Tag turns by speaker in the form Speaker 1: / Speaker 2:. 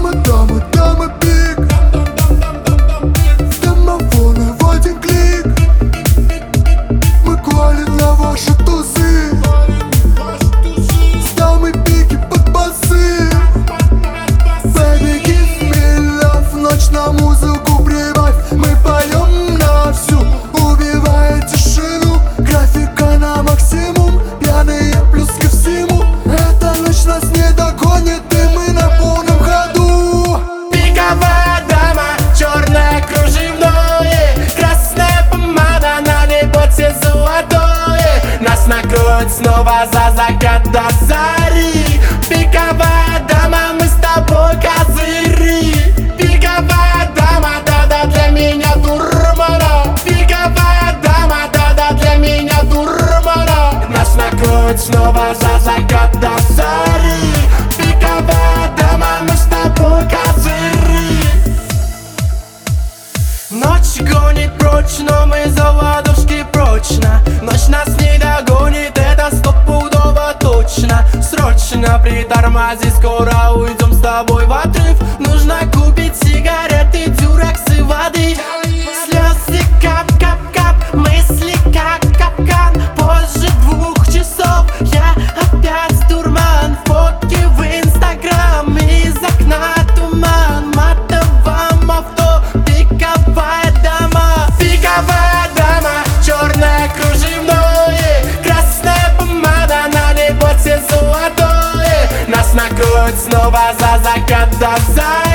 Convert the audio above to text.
Speaker 1: дамы, пик. С домофона в один клик. Мы квалим на ваши тузы. С дамы пики под басы. Baby, give me love. Ночь на музыку прибавь. Мы поем на всю, убивая тишину. Графика на максимум, пьяные плюс ко всему. Эта ночь нас не догонит, и мы на полном ходу.
Speaker 2: Пиковая дама, черное кружевное, красная помада, на неботе золотое. Нас накроет снова за закат до зари. Пиковая дама, мы с тобой козыри. Пиковая дама, да-да, для меня дурмана. Пиковая дама, да-да, для меня дурмана. Нас накроет снова за закат до зари. Пиковая дама, мы с тобой козыри. Ночь гонит прочь, но мы за ладошки прочно. Ночь нас не догонит, это стопудово точно. Срочно притормози, скоро уйдем с тобой в отрыв. Нужно купить сигареты, дюрексы, воды. Слезы кап-кап-кап, мысли как капкан. Позже 2 часов я опять дурман. Фотки в инстаграм, из окна туман. Матовом авто, пиковая дама. Пиковая дама, черное кружевное, красная помада, на неботе золотое. Нас накроет снова за закат до зари.